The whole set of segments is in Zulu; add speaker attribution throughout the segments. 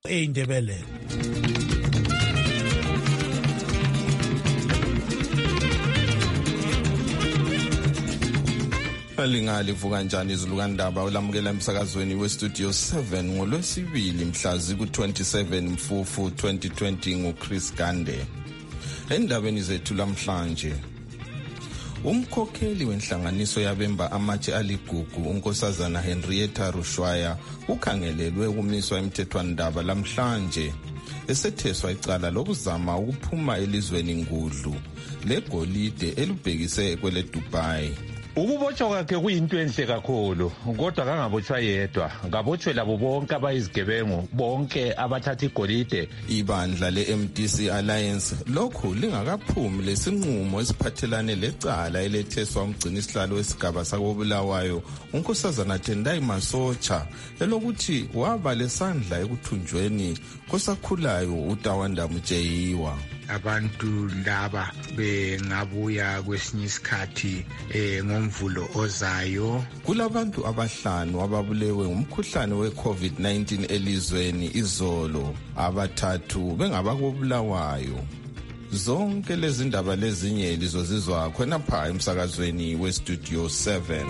Speaker 1: eindebele.
Speaker 2: Lingalivuka njani izulu kandaba ulamukela emsakazweni westudio 7 ngolwesibili mhla ziku-27 Mfufu 2020 nguChris Gande. Endabeni zethu lamhlanje, umkhokheli wenhlanganiso yabemba amatshe aligugu unkosazana Henrietta Rushwaya ukhangelelwe ukumiswa emthethwandaba lamhlanje esetheswa icala lokuzama ukuphuma elizweni ngudlu legolide elubhekise kwele Dubai.
Speaker 3: Ukubotshwa kwakhe kuyinto enhle kakhulu, kodwa kangabotshwa yedwa, ngabotshwe labo bonke abayizigebengu, bonke abathatha igolide.
Speaker 2: Ibandla le-MDC Alliance lokhu lingakaphumi lesinqumo esiphathelane lecala eletheswa umgcinisihlalo wesigaba sakobulawayo unkosazana Tendai Masocha elokuthi waba lesandla ekuthunjweni kosakhulayo uTawanda Mujeyiwa.
Speaker 4: Abantu laba bengabuya kwesinye isikhathi ngomvulo ozayo.
Speaker 2: Kulabantu abahlanu ababulewe ngumkhuhlane we-COVID-19 elizweni izolo, abathathu bengabakobulawayo. Zonke lezi ndaba lezinye lizozizwa khonapha emsakazweni westudio 7.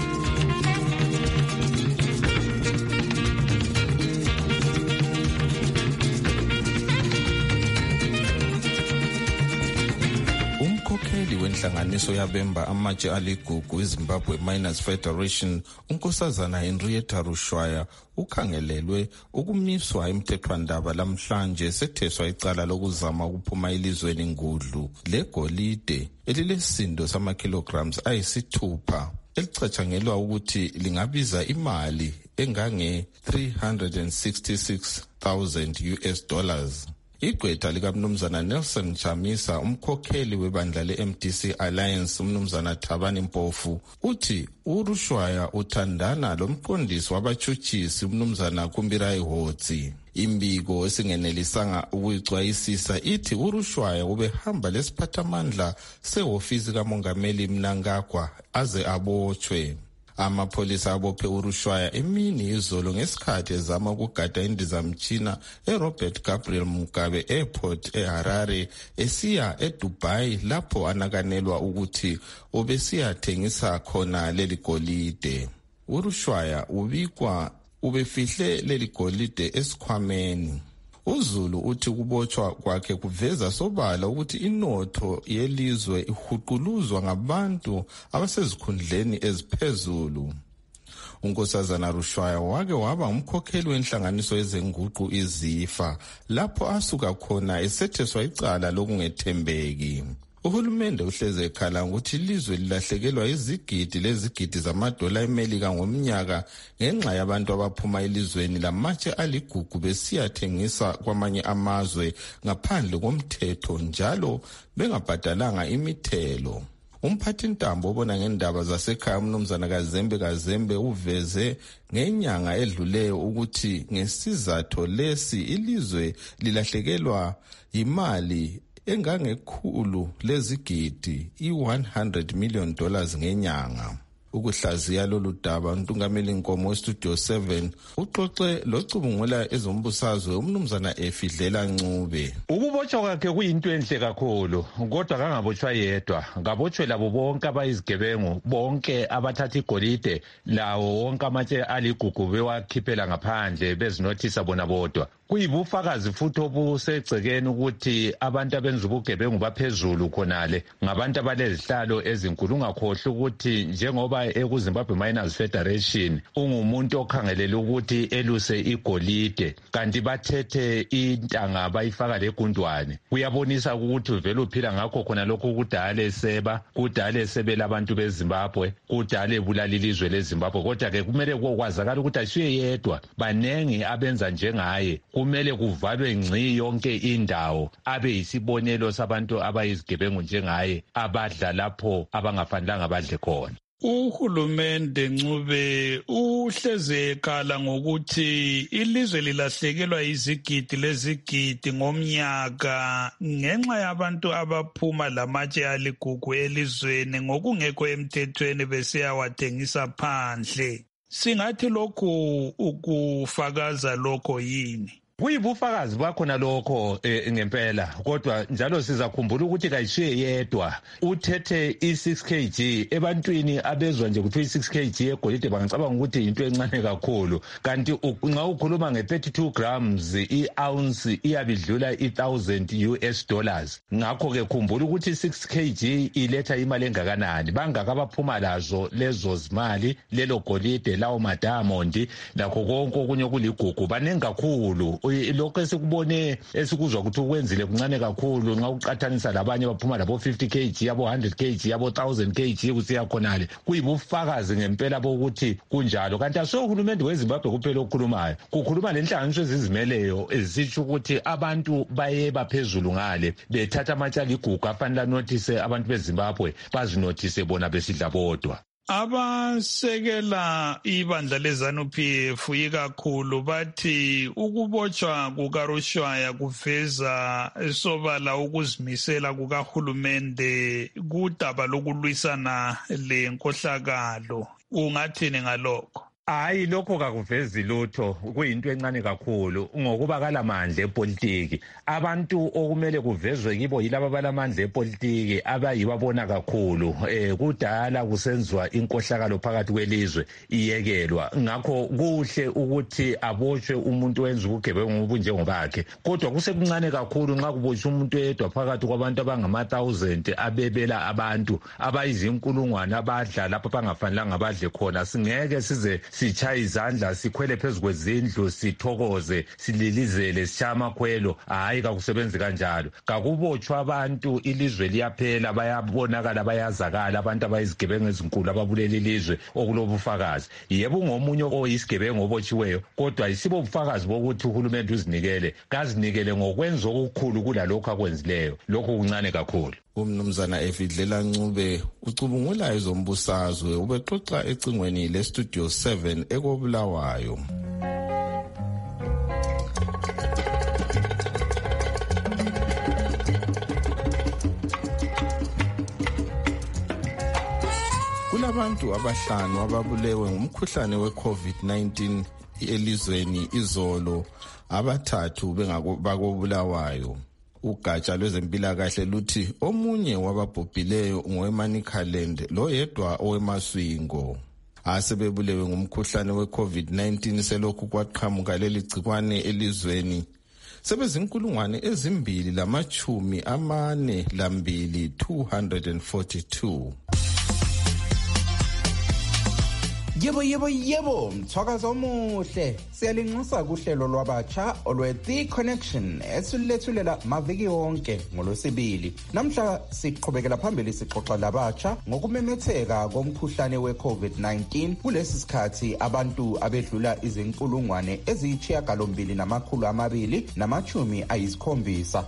Speaker 2: Wenhlanganiso yabemba amatshe aligugu iZimbabwe Miners Federation unkosazana Henrietta Rushwaya ukhangelelwe ukumiswa emthethwandaba lamhlanje setheswa icala lokuzama ukuphuma elizweni ngudlu legolide elilesindo sama-kilograms ayisithupha elicatshangelwa ukuthi lingabiza imali engange $366,000. Igqwetha likaMnumzana Nelson Chamisa, umkhokheli webandla le-MDC Alliance, uMnumzana Thabani Mpofu, uthi uRushwaya uthandana lomqondisi wabatshutshisi uMnumzana Kumbirai Hotsi. Imbiko esingenelisanga ukuyicwayisisa ithi uRushwaya ubehamba lesiphathamandla sehofisi kaMongameli Mnangagwa aze abotshwe. Amapholisa abophe uRushwaya emini izolo ngesikhathi ezama ukugada indizamtshina eRobert Gabriel Mugabe Airport eHarare esiya eDubai lapho anakanelwa ukuthi ubesiyathengisa khona leli golide. uRushwaya ubikwa ubefihle leli golide esikhwameni. uZulu uthi ukubotshwa kwakhe kuveza sobala ukuthi inotho yelizwe ihuquluzwa ngabantu abasezikhundleni eziphezulu. Unkosazana Rushwaya wake waba umkhokheli wenhlanganiso yezenguqu iZIFA lapho asuka khona esetheswa icala lokungethembeki. Uhulumende uhleze ekhala ukuthi ilizwe lilahlekelwa izigidi lezigidi zamadola eMelika ngomnyaka ngenxa yabantu abaphuma elizweni lamatshe aligugu besiyathengisa kwamanye amazwe ngaphandle komthetho njalo bengabhadalanga imithelo. Umphathintambo obona ngendaba zasekhaya uMnumzana Kazembe uveze ngenyanga edluleyo ukuthi ngesizathu lesi ilizwe lilahlekelwa imali engangekhulu lezigidi $100 million ngenyanga. Ukuhlaziya lolu daba uNtungameli Nkomo westudio 7 uxoxe locubungula ezombusazwe uMnumzana Efidlela Ncube.
Speaker 3: Ukubotshwa kwakhe kuyinto enhle kakhulu, kodwa kangabotshwa yedwa, ngabotshwe labo bonke abayizigebengu, bonke abathatha igolide, lawo wonke amatshe aligugu bewakhiphela ngaphandle bezinothisa bona bodwa. Kuyibufakazi futhi obusegcekeni ukuthi abantu abenza ubugebengu baphezulu khonale ngabantu abalezihlalo ezinkulu. Ungakhohlwa ukuthi njengoba ekuZimbabwe Miners Federation ungumuntu okhangelele ukuthi eluse igolide, kanti bathethe intanga bayifaka legundwane. Kuyabonisa ukuthi vele uphila ngakho khona lokho kudala eseba, kudala esebela abantu beZimbabwe, kudala ebulala ilizwe leZimbabwe. Kodwa ke kumele kwazakala ukuthi asiye yedwa, banengi abenza njengaye. Kumele kuvalwe ngci yonke indawo, abe yisibonelo sabantu abayizigebengu njengaye abadla lapho abangafanelanga badle khona.
Speaker 1: Uhulumende Ncube uhleze ekhala ngokuthi ilizwe lilahlekelwa izigidi lezigidi ngomnyaka ngenxa yabantu abaphuma lamatshe aligugu elizweni ngokungekho emthethweni besiyawathengisa phandle. Singathi lokhu ukufakaza lokho yini?
Speaker 3: Kuyibufakazi bakhona lokho ngempela kodwa njalo sizakhumbula ukuthi kayishiye yedwa uthethe i6 kg ebantwini abezwa nje ukuthi i6 kg egolide bangacabanga ukuthi into encane kakhulu kanti nxa ukhuluma nge32 grams i-ounce iyabidlula $1,000 ngakho ke khumbula ukuthi 6 kg iletha imali engakanani bangaka baphuma lazo lezo zimali lelo golide lawo madiamond lakho konke okunye kuligugu banengi kakhulu lokho esikubone esikuzwa ukuthi ukwenzile kuncane kakhulu nxa uqathanisa labanye baphuma labo 50 kg yabo 100 kg yabo 1000 kg kusiya khonale kuyibufakazi ngempela bokuthi kunjalo kanti asohulumende weZimbabwe kuphela okukhulumayo kukhuluma lenhlanganiso ezizimeleyo ezisho ukuthi abantu baye baphezulu ngale bethatha amatshala igugu afanele notice abantu beZimbabwe bazinotice bona besidla bodwa.
Speaker 1: Abasekela ibandla leZANU-PF ikakhulu bathi ukubotshwa kukaRushwaya kuveza sobala ukuzimisela kukahulumende kudaba lokulwisana lenkohlakalo. Ungathini ngalokho?
Speaker 3: Hayi lokho kakuvezi lutho kuyinto encane kakhulu ngokuba kalamandla epolitiki abantu okumele kuvezwe kibo yilabo balamandla epolitiki abayibabona kakhulu kudala kusenziwa inkohlakalo phakathi kwelizwe iyekelwa ngakho kuhle ukuthi abotshwe umuntu wenza ubugebengu obunjengobakhe kodwa kusekuncane kakhulu nxa kubotshwa umuntu edwa phakathi kwabantu abangama-1000 abebela abantu abayizinkulungwane abadla lapho bangafanelanga badle khona singeke size sichaya izandla sikhwele phezu kwezindlu sithokoze sililizele sishaya amakhwelo hayi kakusebenzi kanjalo kakubotshwa abantu ilizwe liyaphela bayabonakala bayazakala abantu abayizigebengu ezinkulu ababulela ilizwe okulobufakazi yebo ngomunye oyisigebengu obotshiweyo kodwa isibo ubufakazi bokuthi uhulumende uzinikele kazinikele ngokwenza okukhulu kulalokho akwenzileyo lokho kuncane kakhulu.
Speaker 2: Umnumzana Efidlela Ncube ucubungula ezombusazwe ubexoxa ecingweni leStudio 7 ekobulawayo. Kulabantu abahlanu ababulewe ngumkhuhlane weCovid-19 elizweni izolo abathathu bakobulawayo. Ugatsha lwezempilakahle luthi omunye wababhubhileyo ngowemanicaland lo yedwa owemaswingo asebebulewe ngumkhuhlane weCovid-19 selokhu kwaqhamuka leli gcikwane elizweni sebezinkulungwane ezimbili lamachumi amane lambili 242.
Speaker 5: Yebo, mthwakazo omuhle. Siyalinxusa kuhlelo lwabatsha olwe-The Connection esilethulela maviki wonke ngolwesibili. Namhla siqhubekela phambili sixoxa labatsha ngokumemetheka komkhuhlane we-COVID-19 kulesi sikhathi abantu abedlula izinkulungwane eziyisishiyagalombili-270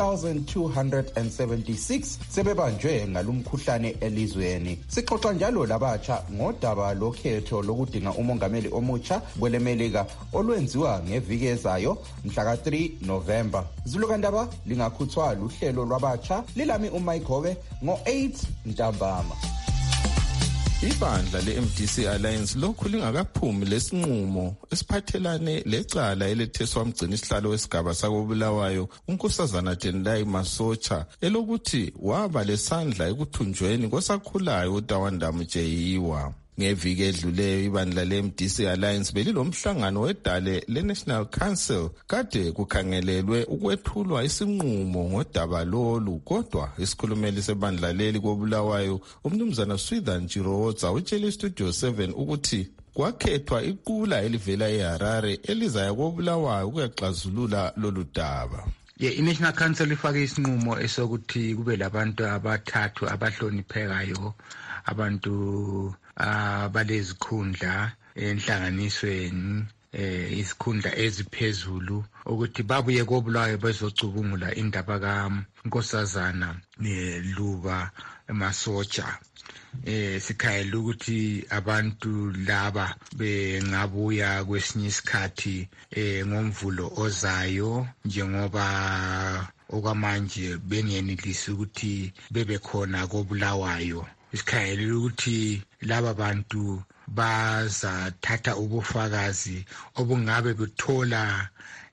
Speaker 5: 8,276 sebebanjwe ngalumkhuhlane elizweni. Sixoxa njalo labatsha ngodaba lokhetho lokudinga umongameli omutsha kwelemelika olwenziwa ngeviki ezayo mhla ka3 November. Zulukandaba lingakhuthwa luhlelo lwabatsha lilami uMayikhove ngo8 ntambama.
Speaker 2: Ibandla le-MDC Alliance lokhu lingakaphumi lesinqumo esiphathelane lecala eletheswa umgcini isihlalo wesigaba sakobulawayo unkosazana Tendai Masocha elokuthi waba lesandla ekuthunjweni kosakhulayo uTawanda Mujeyiwa. Ngeviki edluleyo ibandla le-MDC Alliance belilomhlangano wedale le-National Council kade kukhangelelwe ukwethulwa isinqumo ngodaba lolu kodwa isikhulumeli sebandla leli kobulawayo umnumzana Switha Njiroza utshele iStudio 7 ukuthi kwakhethwa iqula elivela eHarare elizaya kobulawayo ukuyaxazulula lolu daba.
Speaker 4: I-National Council ifake isinqumo esokuthi kube labantu abathathu abahloniphekayo abantu balezikhundla enhlanganisweni izikhundla eziphezulu ukuthi babuye kobulawayo bezocubungula indaba kaNkosazana Luba Masocha. Sikhayela ukuthi abantu laba bengabuya kwesinye isikhathi ngomvulo ozayo njengoba okwamanje bengenelisi ukuthi bebekhona kobulawayo. Isikhayela ukuthi laba bantu bazathatha ubufakazi obungabe buthola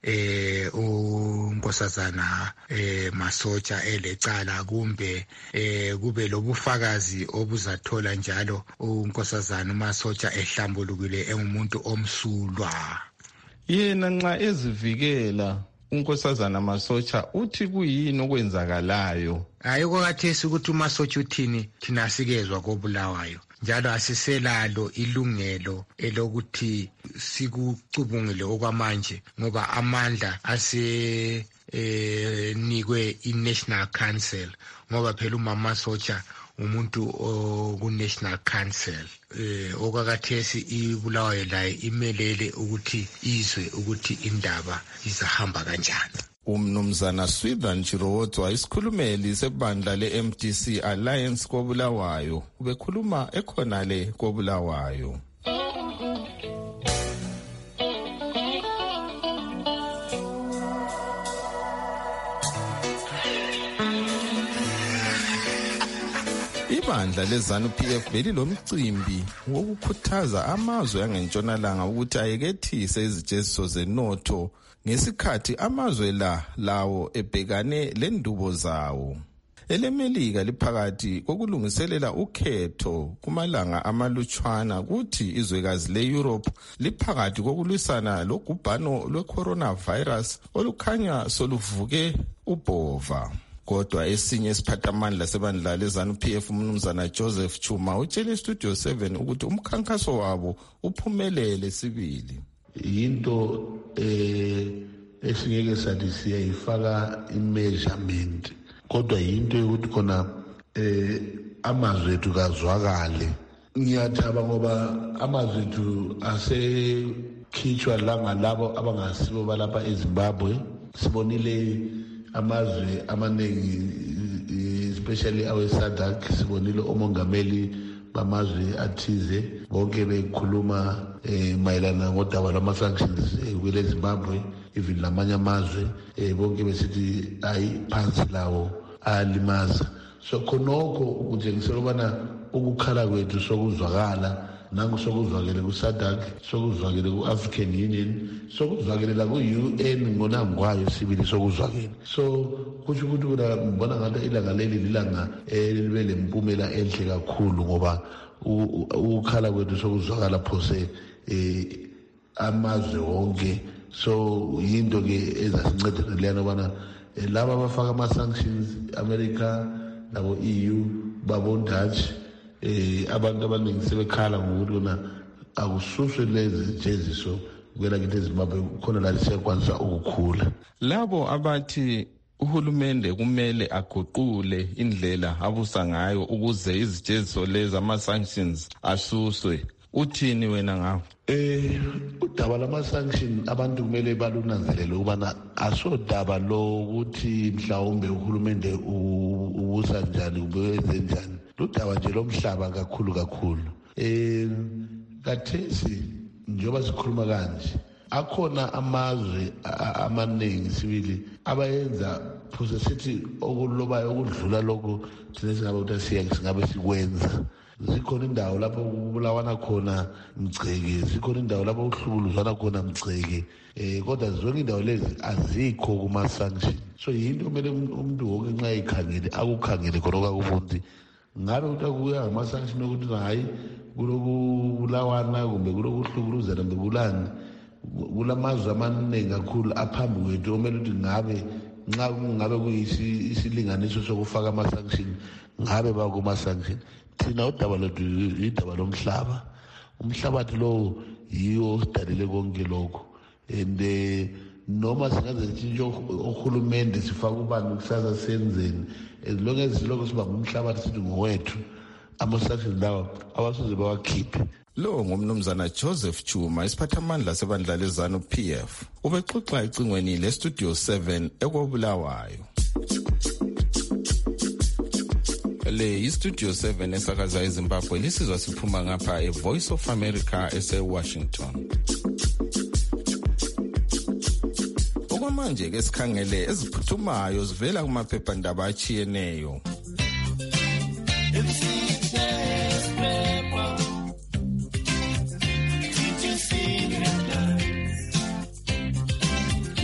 Speaker 4: unkosazana Masotsha elecala kumbe kube lobufakazi obuzathola njalo unkosazana Masotsha ehlambulukile engumuntu omsulwa.
Speaker 2: Yena nxa ezivikela unkosazana Masotsha uthi kuyini okwenzakalayo?
Speaker 4: Hayi kwakhathesi ukuthi uMasotsha uthini thina sikezwa kobulawayo. Njalo asiselalo ilungelo elokuthi sikucubungule okwamanje ngoba amandla asenikwe i-National Council ngoba phela uMama Sotsha umuntu ku-National Council. Okwakhathesi ibulawayo laye imelele ukuthi izwe ukuthi indaba izahamba kanjani.
Speaker 2: Umnumzana Swithan Chirowodzwa isikhulumeli sebandla le-MDC Alliance koBulawayo ubekhuluma ekhonale koBulawayo. Ibandla leZANU-PF belilomcimbi wokukhuthaza amazwe angentshonalanga ukuthi ayekethise izijeziso zenotho ngesikhathi amazwe lawo ebhekane lendubo zawo. EleMelika liphakathi kokulungiselela ukhetho kumalanga amalutshwana kuthi izwekazi le-Europe liphakathi kokulwisana logubhano lwe-coronavirus olukhanya soluvuke ubhova. Kodwa esinye isiphathamandla sebandla leZANU-PF umnumzana Joseph Chuma utshele iStudio 7 ukuthi umkhankaso wabo uphumelele sibili.
Speaker 6: Into esingeke sathi siyayifaka i-measurement kodwa into yokuthi khona amazwi ethu kazwakale. Ngiyathaba ngoba amazwi ethu asekhitshwa labo abangasibo balapha eZimbabwe. Sibonile amazwe amaningi especially awe-SADC, sibonile omongameli bamazwe athize bonke bekhuluma mayelana ngodaba lwama-sanctions kwele Zimbabwe, even lamanye amazwe bonke besithi ayi phansi lawo ayalimaza. So khonokho kutshengisela ubana ukukhala kwethu sokuzwakala, nangu sokuzwakele ku-SADC, sokuzwakele ku-African Union, sokuzwakele la ku-UN ngonangwayo sibili sokuzwakele. So kusho ukuthi ngibona ngathi ilanga leli lilanga libe lempumela enhle kakhulu ngoba ukukhala kwethu sokuzwakala phose amazwe wonke. So yinto ke ezasinceda leyana ubana laba abafaka ama-sanctions America nabo EU babo-Dutch abantu abaningi sebekhala ngokuthi kona akususwe lezi jeziso kwela kithi eZimbabwe khona la siyakwanisa ukukhula.
Speaker 2: Labo abathi uhulumende kumele aguqule indlela abusa ngayo ukuze izijeziso lezi ama-sanctions asuswe, uthini wena ngawo?
Speaker 6: Udaba lama-sanction abantu kumele balunanzelele ukubana asodaba lokuthi mhlawumbe uhulumende ubusa njani ubenze njani. Ludaba nje lomhlaba kakhulu. Kathesi njengoba sikhuluma kanje akhona amazwe amaningi sibili abayenza phose sithi okulobayo okudlula lokho thina singabe ukuthi singabe sikwenza. Zikhona indawo lapho kubulawana khona Mgceke, zikhona indawo lapho kuhlukuluzwana khona Mgceke, kodwa zonke indawo lezi azikho kuma-sanction. So yinto kumele umuntu wonke nxa eyikhangele akukhangele khona kubunti ngabe ukuthi akuya ngama-sanction ukuthi hayi kulokubulawana kumbe kulokuhlukuluzana kumbe kulani. Kulamazwe amaningi kakhulu aphambi kwethu omele ukuthi ngabe kuyisilinganiso sokufaka ama-sanction ngabe bakuma-sanction. Thina udaba lwethu idaba lomhlaba. Umhlabathi lo yiwo osidalele konke lokho, and noma singaze sitshintshe ohulumende sifake ubani kusasa senzeni, as long as silokho siba ngumhlabathi sithi ngowethu, ama-sanctions lawa abasoze bawakhiphe.
Speaker 2: Lo ngumnumzana Joseph Chuma isiphathamandla sebandla leZANU-PF ubexoxa ecingweni leStudio 7 ekobulawayo. Le iStudio 7 esakaza eZimbabwe lisizwa siphuma ngapha eVoice of America ese-Washington. Okwamanje ke sikhangele eziphuthumayo zivela kumaphephandaba achiyeneyo.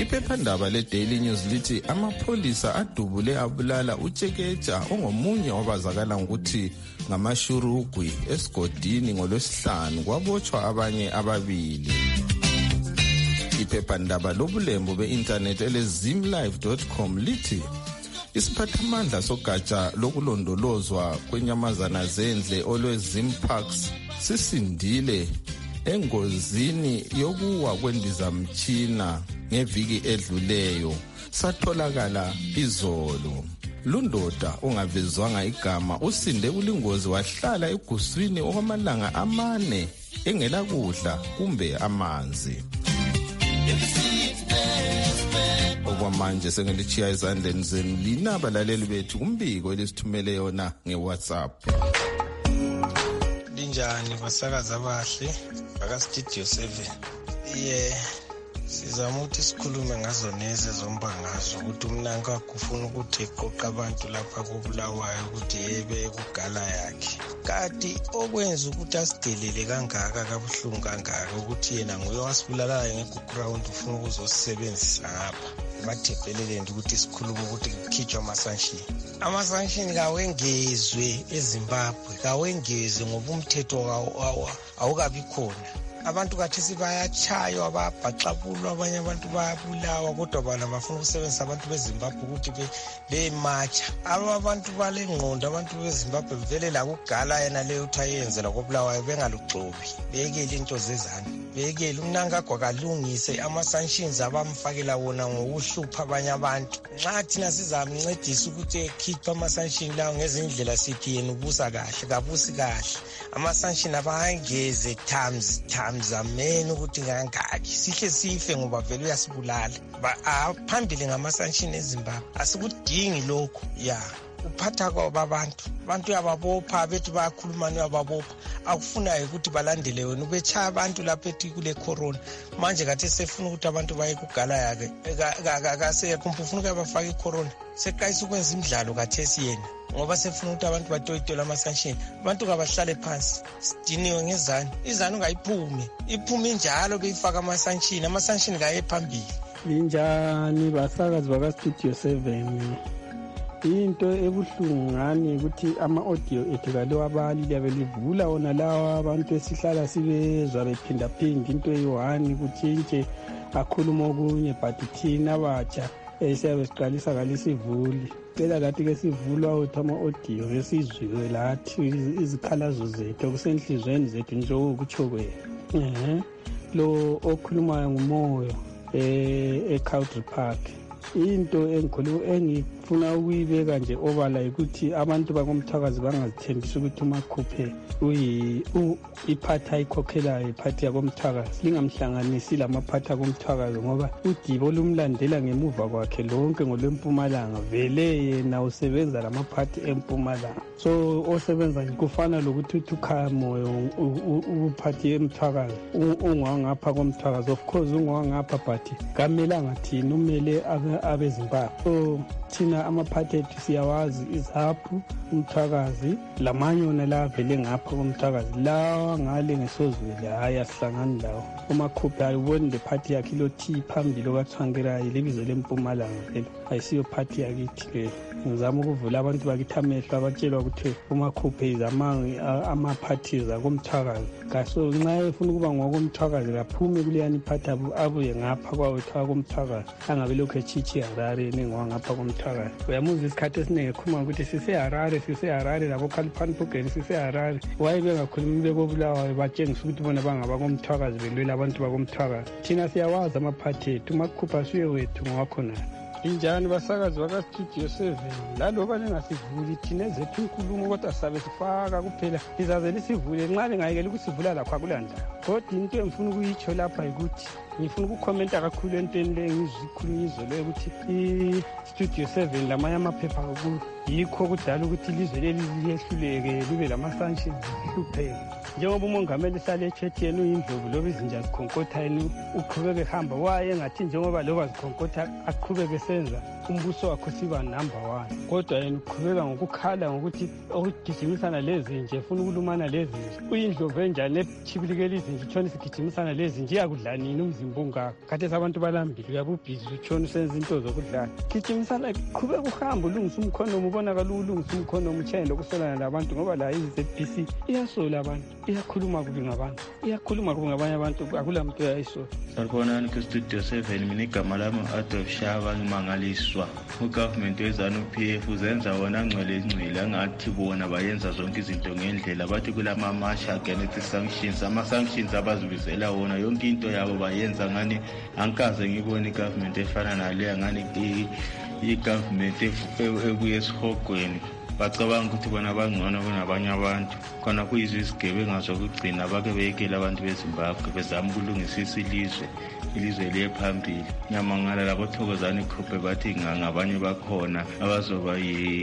Speaker 2: Iphephandaba le-Daily News lithi amapholisa adubule abulala uTsheketsha ongomunye wabazakala ngokuthi ngamashurugwi esigodini ngolwesihlanu kwabotshwa abanye ababili. Iphephandaba lobulembu be-internet elezimlive.com lithi isiphathamandla sogatsha lokulondolozwa kwenyamazana zendle olwezim parks sisindile engozini yokuwa kwendizamtshina ngeviki edluleyo satholakala izolo. Lundoda ongavezwanga igama usinde kulingozi wahlala eguswini okwamalanga 4 engela kudla kumbe amanzi. Okwamanje sengilichiya ezandleni zenu linaba laleli bethu kumbiko elisithumele yona ngeWhatsApp.
Speaker 7: Linjani basakaza abahle baka Studio 7. Sizama ukuthi sikhulume ngazo neze zombangazo ukuthi umnanka kufuna ukuthi eqoqa abantu lapha koBulawayo ukuthi yebe kugala yakhe. Kanti okwenza ukuthi asidelele kangaka kabuhlungu kangaka ukuthi yena nguye wasibulalayo ngeground ufuna ukuzosebenzisa ngapha. Bathephelele ukuthi sikhulume ukuthi kukhitshwa amasanshini. Amasanshini kawengezwe eZimbabwe, kawengezwe ngoba umthetho awukabi khona. Abantu kathesi bayachaywa ababhaxabulwa abanye abantu bayabulawa kodwa bana bafuna ukusebenzisa abantu beZimbabwe ukuthi bematsha. Abantu balengqondo abantu beZimbabwe vele la kugala yena leyo uthi ayenze la koBulawayo bengalugcobi bekele into zezana bekele umnanka kwakalungise ama-sanctions abamfakela wona ngokuhlupha abanye abantu. Nxa thina sizamncedisa ukuthi ekhiphe ama-sanctions lawo ngezindlela sithi yena ubusa kahle kabusi kahle ama-sanctions abangeze times ameni ukuthi ngangaki sihle sife ngoba vele uyasibulala. Phambili ngama-sanctions eZimbabwe asikudingi lokho uphatha kwabo abantu uyababopha bethi bayakhulumana uyababopha akufunayo ukuthi balandele wena ubechaya abantu lapha ethi kule corona manje kathi sefuna ukuthi abantu baye kugala yake akasekho ufuna ukuyabafaka icorona seqayisa ukwenza imidlalo kathesi yena ngoba sefuna ukuthi abantu batoyitola ama-sanction abantu kabahlale phansi sidiniwe ngezani izani iphume njalo beyifaka ama-sanction kaye phambili.
Speaker 8: Linjani basakazi baka Studio 7. Into ebuhlungu ngani ukuthi ama-audio ethu kalewa abalile belivula wona lawa abantu esihlala sibezwa bephindaphinda into eyi-1 kutshintshe akhuluma okunye but thina abatsha siyabe siqalisa kalisivuli phela kathi-ke sivulwa wethu ama-audio besizwiwe lathi izikhalazo zethu okusenhlizweni zethu njengokutsho kwena. Lo okhulumayo ngumoyo eCountry Park. Into engifuna ukuyibeka nje obala ukuthi abantu bakomthakazi bangazithembisa ukuthi uMakhuphe iphathi ayikhokhelayo iphathi yakomthakazi lingamhlanganisi lamaphathi akomthakazi ngoba udibo olumlandela ngemuva kwakhe lonke ngolwempumalanga vele yena usebenza lamaphathi empumalanga. So osebenza nje kufana lokuthi uthukha moyo uphathi emthakazi ungwangapha komthakazi. Of course ungwangapha but kamelanga thina umele abeZimbabwe. So thina amaphathi ethu siyawazi izaphu umthakazi lamanye wona la vele ngapha komthakazi lawa ngale ngesozwele hayi asihlangani lawo. uMakhuphe ayiboni le phathi yakhe lothi phambili okathwangelayo libizo lempumalanga lelo ayisiyo phathi yakithi le. Ngizama ukuvula abantu bakithi amehlo abatshelwa ukuthi uMakhuphe izamanga ama-parties akomthakazi. So nxa efuna ukuba ngokomthakazi kaphume kuleyani iphathi abuye ngapha kwawethu akomthakazi angabe lokhu etshitshe Harare nengwangapha komthakazi. Uyamuzwa isikhathi esiningi ekhuluma ukuthi sise-Harare labo Kaliphani sise-Harare wayebengakhulumi bekoBulawayo batshengisa ukuthi bona bangaba komthakazi belwela abantu bakomthakazi. Thina siyawazi amaphathi ethu uMakhuphe asuye wethu ngowakhona. Linjani basakazi baka Studio 7 laloba lingasivuli thina ezethu inkulumo kodwa sabe sifaka kuphela lizaze lisivule nxa lingayekela ukusivula lapha kulandaba. Kodwa into engifuna ukuyitsho lapha ukuthi ngifuna ukukhomenta kakhulu entweni le ngizikhulunywa izolo ukuthi i-Studio 7 lamanye amaphepha yikho kudala ukuthi ilizwe leli liyehluleke libe lama-sanctions hlupheke. Njengoba umongameli sale echethi yena uyindlovu loba izinja zikhonkotha yena uqhubeke hamba waye engathi njengoba loba zikhonkotha aqhubeke senza umbuso wakho siba number 1 kodwa yena uqhubeka ngokukhala ngokuthi okugijimisana lezinje efuna ukulumana lezinje uyindlovu enjani echibilikela izinje itshona isigijimisana lezinje iyakudla nini umzimba kungaka khathesi abantu balambile uyabe ubhizi utshona usenza into zokudlala gijimisana qhubeka uhambe ulungisa umkhonomo ubonakala ulungisa umkhonomo utshayele ukusolana labantu ngoba la i-ZBC iyasola abantu iyakhuluma kubi ngabantu iyakhuluma kubi ngabanye abantu akula muntu uyayisola.
Speaker 9: Sanibonani ku-Studio 7 mina igama lami Adolf Shaba ngimangaliswa ugovernment weZANU-PF uzenza wona ngcwele angathi bona bayenza zonke izinto ngendlela bathi kulamamasha against sanctions ama-sanctions abazibizela wona yonke into yabo bayenza ngani angikaze ngibone igovernment efana naleya ngani i-government ebuye esihogweni bacabanga ukuthi bona bangcono kunabanye abantu khona kuyizwe isigebenga zokugcina bake beyekela abantu beZimbabwe bezama ukulungisisa ilizwe liye phambili. Ngiyamangala labo Thokozani Khophe bathi ngabanye bakhona abazoba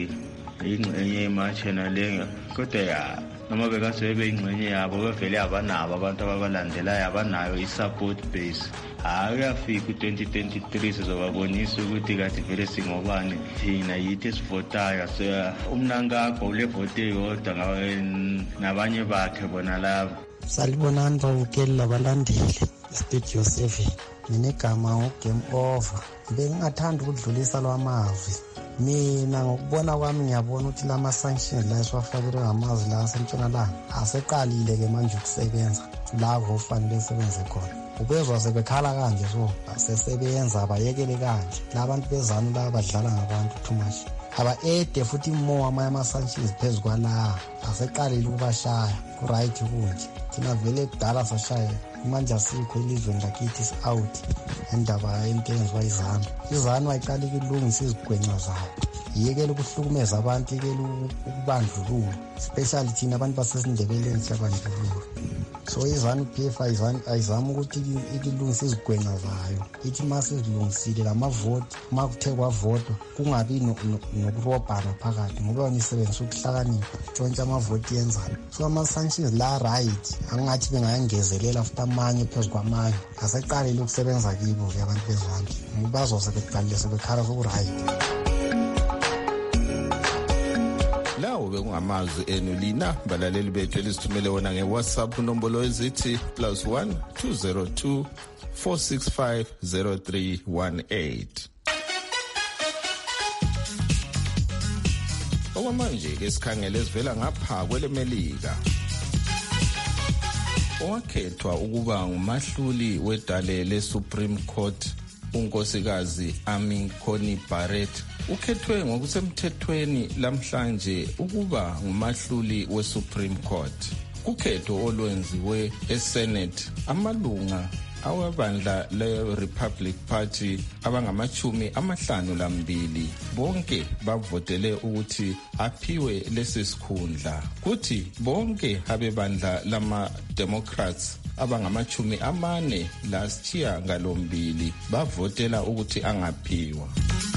Speaker 9: ingxenye yematch nalenga kodwa ya noma bekase beyingxenye yabo bevele abanabo abantu ababalandelayo abanayo i-support base. Uyafika u-2023 sizobabonisa ukuthi kade vele singobani thina yithi esivotayo umnankakho ulevote yodwa nabanye bakhe bona labo.
Speaker 10: Salibonani babukeli labalandeli Studio 7 mina igama uGame Over bengingathanda ukudlulisa lwamazwi mina ngokubona kwami ngiyabona ukuthi lama-sanctions la esiwafakelwe ngamazwi la asentshonalanga aseqalile ke manje ukusebenza la kufanele sebenze khona ubezwa sebekhala kanje so asesebenza abayekele kanje la bantu bezanu la badlala ngabantu too much aba-ede futhi more amanye ama-sanctions phezu kwala aseqalile ukubashaya ku-right kunje thina vele kudala sashaya manje asikho elizweni lakithi is-out endaba into enziwa izanu ayiqali kulungisa izigwenxa zayo iyekele ukuhlukumeza abantu iyekele ukubandlulula especially thina abantu basesindebeleni siyabandlulula so iZANU-PF ayizama ukuthi ilungise izigwenxa zayo ithi masizilungisile lamavoti makuthe kwavotwa kungabi nokurobhana phakathi ngoba yona isebenzisa ukuhlakanipha tshontshe amavoti yenzani so ama-sanctions la right angathi bengayengezelela futhi amanye phezu kwamanye aseqalile ukusebenza kibo-ke abantu bezantu bazosebeqalile sebekhala soku-right.
Speaker 2: Lawo bekungamazwi enu lina balaleli bethu elizithumele wona ngeWhatsApp nombolo ezithi +1 202 465 0318. Okwamanje-ke sikhangele sivela ngapha kwelemelika. Owakhethwa ukuba ngumahluli wedale le-Supreme Court unkosikazi Amy Coney Barrett ukhethwe ngokusemthethweni lamhlanje ukuba ngumahluli we-Supreme Court. Ukhetho olwenziwe eSenate amalunga awebandla le-Republic Party abangama-52 bonke bavotele ukuthi aphiwe lesi sikhundla kuthi bonke abebandla lama-Democrats abangama-48 bavotela ukuthi angaphiwa.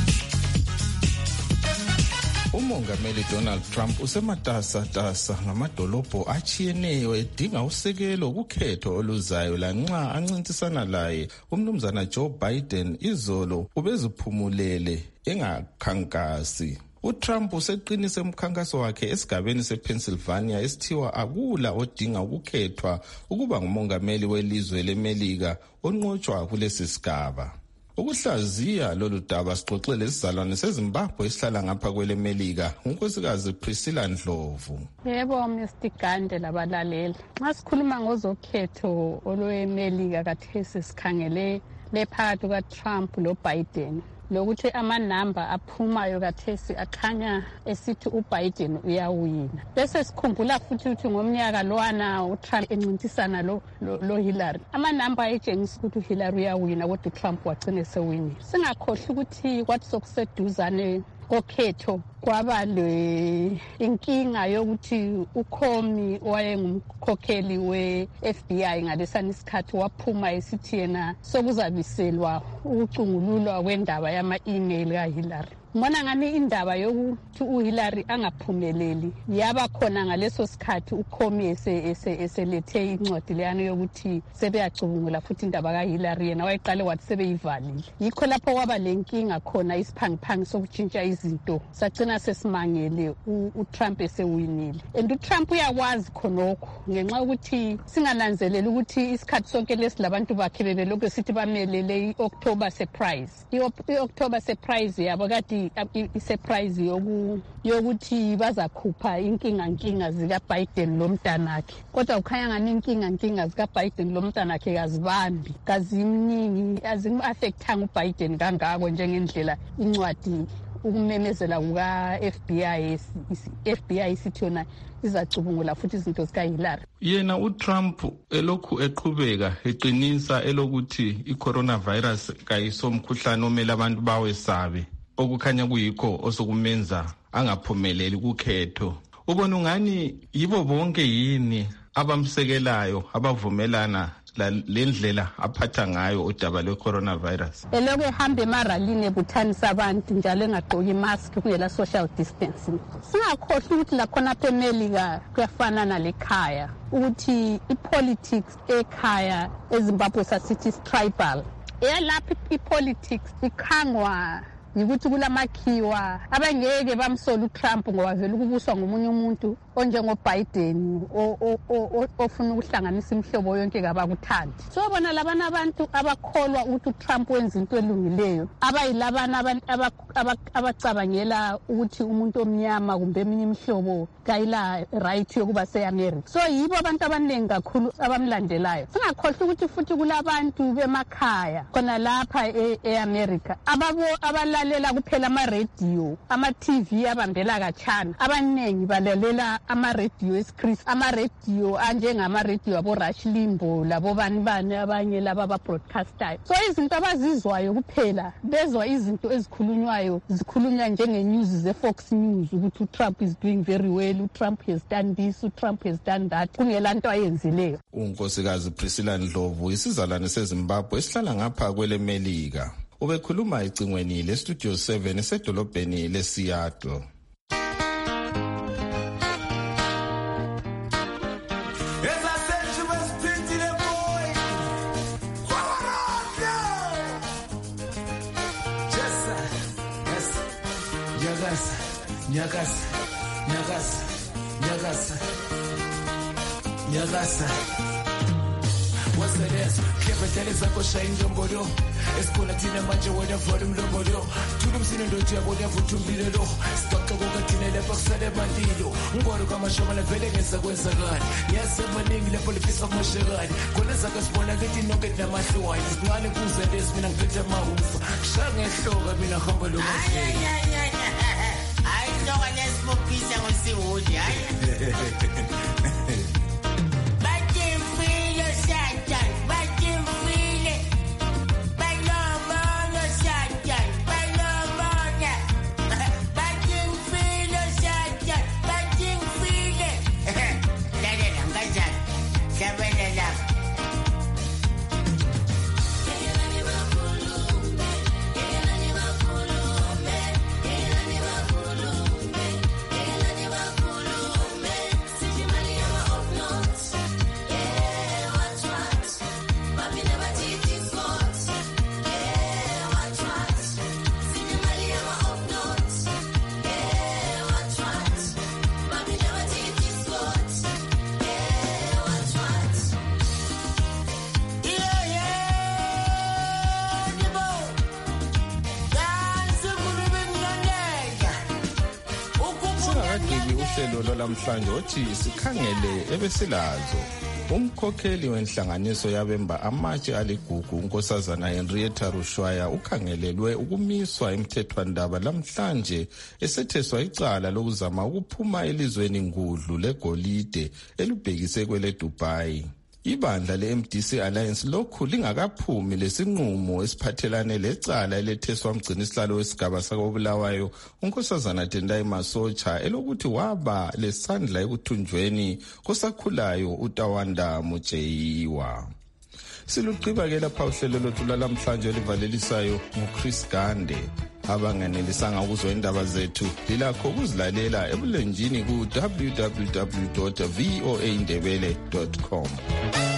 Speaker 2: Umongameli Donald Trump usematasatasa ngamadolobho achiyeneyo edinga usekelo kukhetho oluzayo lanxa ancintisana laye umnumzana Joe Biden izolo ubeziphumulele engakhankasi. uTrump useqinise umkhankaso wakhe esigabeni sePennsylvania esithiwa akula odinga ukukhethwa ukuba ngumongameli welizwe leMelika onqotshwa kulesi sigaba. Ukuhlaziya lolu daba sixoxe lesizalwane seZimbabwe esihlala ngapha kwelemelika unkosikazi Priscilla Ndlovu.
Speaker 11: Yebo Mr. Gande labalaleli. Nxa sikhuluma ngozokhetho olwemelika kathesi sikhangele lephakathi kukaTrump loBiden. Lokuthi amanamba aphumayo kathesi akhanya esithi uBiden uyawina. Bese sikhumbula futhi ukuthi ngomnyaka lowana uTrump encintisana lo Hillary. Amanamba ayetshengisa ukuthi uHillary uyawina kodwa uTrump wagcina sewini. Singakhohlwa ukuthi kwathi sokuseduzane kokhetho kwaba inkinga yokuthi uComey owayengumkhokheli we-FBI ngalesani isikhathi waphuma esithi yena sokuzabiselwa ukucungululwa kwendaba yama-email kaHillary. ngibona ngani indaba yokuthi uHillary angaphumeleli yaba khona ngaleso sikhathi uComey eselethe incwadi leyana yokuthi sebeyacubungula futhi indaba kaHillary yena wayeqale wathi sebeyivalile. Yikho lapho kwaba lenkinga khona isiphangiphangi sokutshintsha izinto sagcina sesimangele uTrump esewinile. And uTrump uyakwazi khonokho ngenxa yokuthi singananzeleli ukuthi isikhathi sonke lesilabantu bakhe bebelokhu sithi bamelele iOctober surprise. iOctober surprise yabo kade isurprise yokuthi bazakhupha inkinga zikaBiden lomntanakhe. Kodwa ukhanya ngani inkinga zikaBiden lomntanakhe kazibambi, kazimningi, azimu-affectanga uBiden kangako njengendlela incwadi ukumemezela kuka-FBI isithi yona izacubungula futhi izinto zikaHillary.
Speaker 2: Yena uTrump elokhu eqhubeka eqinisa elokuthi iCoronavirus kayisomkhuhlane omele abantu bawesabe, okukhanya kuyikho osokumenza angaphumeleli kukhetho. Ubona ungani yibo bonke yini abamsekelayo abavumelana lendlela aphatha ngayo udaba lwe-coronavirus?
Speaker 11: Elokhu ehamba emaralini ebuthanisa abantu njalo engagqoki imask kungela social distancing. Singakhohlwa ukuthi lakhona apha eMelika kuyafana nalekhaya, ukuthi ipolitics ekhaya eZimbabwe sasithi tribal. Lapha ipolitics ikhangwa yikuthi kulamakhiwa abangeke bamsola uTrump ngoba vele ukubuswa ngomunye umuntu onjengoBiden ofuna ukuhlanganisa imihlobo yonke kabakuthandi. So bona labana abantu abakholwa ukuthi uTrump wenza into elungileyo, abayilabana abacabangela ukuthi umuntu omnyama kumbe eminye imihlobo kayila right yokuba seAmerica. So yibo abantu abaningi kakhulu abamlandelayo. Singakhohlwa ukuthi futhi kulabantu bemakhaya khona lapha eAmerica abalalela kuphela ama-radio, ama-TV abambela kachana. Abaningi balalela ama-radio eSchris, ama-radio anjengama-radio abo-Rush Limbaugh labo bani abanye laba ababroadcastayo. So izinto abazizwayo kuphela bezwa izinto ezikhulunywayo zikhulunywa njenge-news ze-Fox News ukuthi uTrump is doing very well, uTrump has done this, uTrump has done that, kungela nto ayenzileyo.
Speaker 2: Unkosikazi Priscilla Ndlovu isizalwane seZimbabwe esihlala ngapha kweleMelika ubekhuluma ecingweni leStudio 7 esedolobheni leSeattle.
Speaker 12: Nyagasa what's the dance? Kepetele zako shainjo mbodo Escola tina manje wada volume lobodo Tulum sino ndoji ya boda vutumbilo Staka kuka tinele paksade bandilo Ngoro kama shoma na vele gensa kwenza gani Nyasa maningi lepo lipisa mashagani Kone zaka spona geti noget na mashuwa Ngane kuza des mina ngeta maufa Shange shoga mina hamba lo mafei I know I just smoke pizza on si woody
Speaker 2: uhlelo lwalamhlanje othi sikhangele ebesilazo. Umkhokheli wenhlanganiso yabemba amatshe aligugu unkosazana Henrietta Rushwaya ukhangelelwe ukumiswa emthethwandaba lamhlanje esetheswa icala lokuzama ukuphuma elizweni ngudlu legolide elubhekise kwele Dubai. Ibandla leMDC Alliance lokhu lingakaphumi lesinqumo esiphathelane lecala eletheswa umgcinisihlalo wesigaba sakobulawayo unkosazana Tendai Masocha elokuthi waba lesandla ekuthunjweni kosakhulayo uTawanda Mujeyiwa. Siluqiba ke lapha uhlelo lwethu lalamhlanje livalelisayo nguChris Gande. abanganelisanga ukuzwa indaba zethu lilakho ukuzilalela ebulenjini ku www.voaindebele.com.